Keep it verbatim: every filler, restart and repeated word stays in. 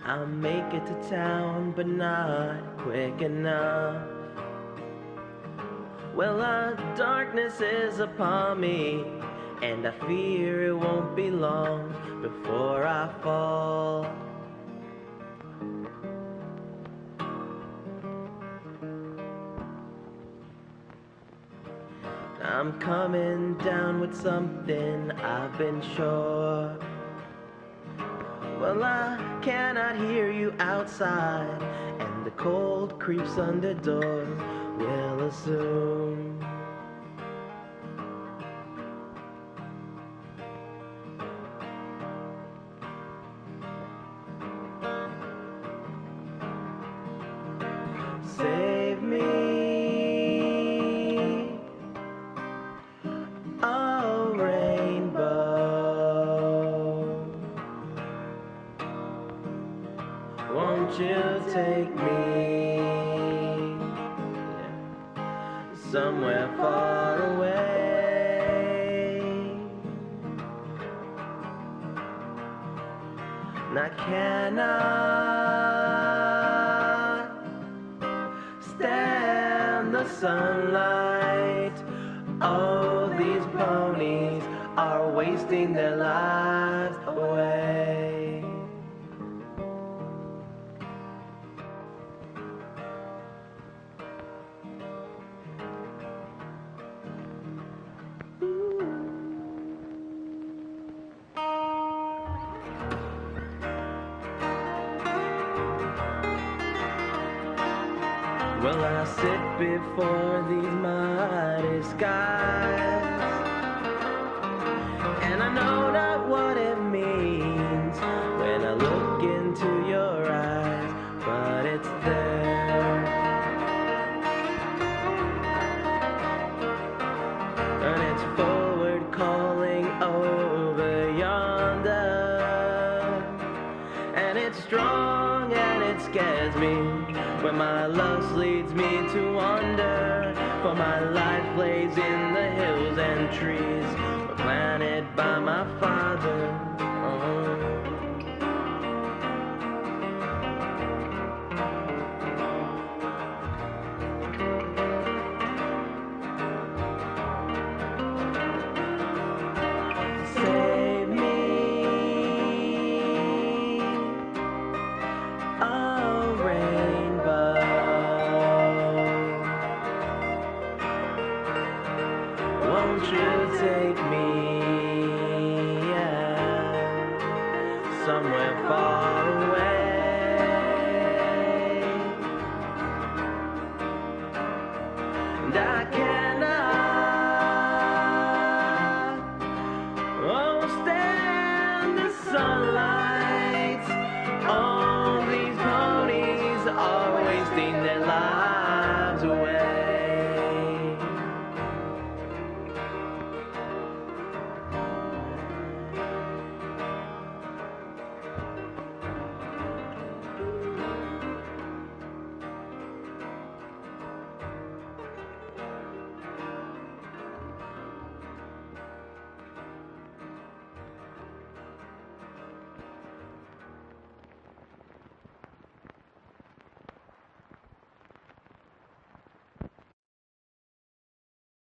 I'll make it to town, but not quick enough. Well, the darkness is upon me, and I fear it won't be long before I fall. I'm coming down with something, I've been sure. Well, I cannot hear you outside, and the cold creeps under doors, will assume. Save me, a rainbow. Won't you take me somewhere far away? And I cannot stand the sunlight. Oh, these ponies are wasting their lives away. Well, I sit before these mighty skies, and I know not what it means when I look into your eyes, but it's there. And it's forward calling over yonder, and it's strong and it scares me when my lust leads me to wander. For my life lays in the hills and trees were planted by my father. Oh. Save me, a rainbow. Won't you take me, yeah, somewhere far